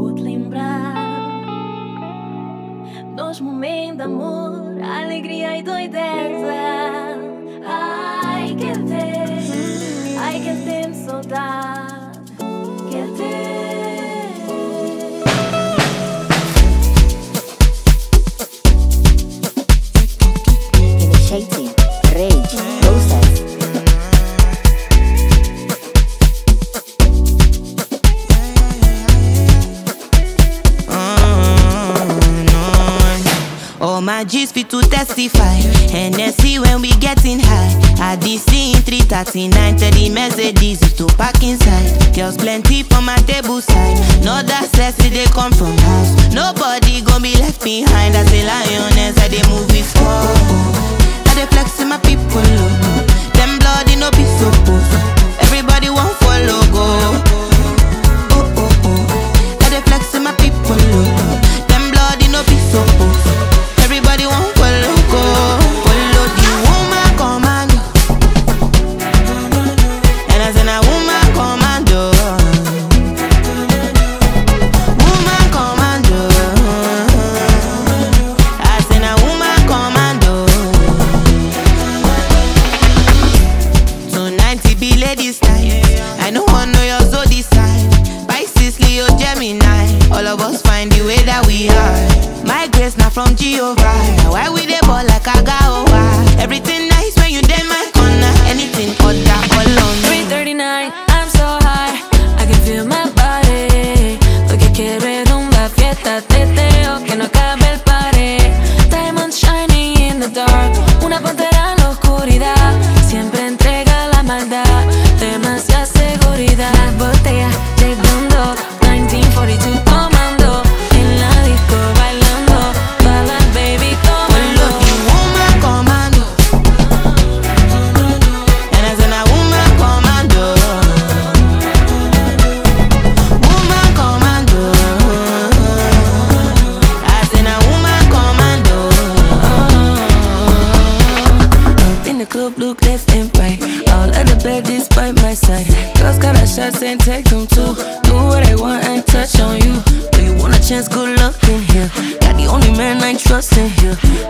Vou-te lembrar dos momentos de amor, alegria e doideza. Ai, que tenho saudade, que Initiating rage process. All my G's fit to testify. NSC when we getting high. I DC in 339, tell the Mercedes is to pack inside. Girls plenty for my table side. No that stress they come from house. Nobody gon' be left behind. As a lioness, I they move with squad. I they flex in my people. Them bloody no be so post. Everybody want follow go. I they flex in my people. Them bloody no be so post. Everybody want follow go. Follow the woman commando. And as in a woman commando. Woman commando. As in a woman commando. 290 be ladies time. I know one know your zodiac sign. Pisces, Leo, Gemini. All of us find the way that we are. My grace not from Jehovah. Why we dey ball like a gawa? Everything nice when you dey my corner. Anything other all on me. 3:39, I'm so high, I can feel my body. Lo que quiero es rumba, fiesta, teteo, que no acabe el party. Diamonds shining in the dark, una pantera en la oscuridad. Siempre entrega la maldad, demasiada seguridad. Las botellas llegando, 1942 comando. En la disco bailando, todas las baby Follow comando. the woman commando. And as in a woman commando. Woman commando. As in a woman commando. In the club, look left and right. All of the baddies by my side. Girls got our shots and take them too. Do what I want and touch on you. Do you want a chance? Good luck in here. Got the only man I trust in here.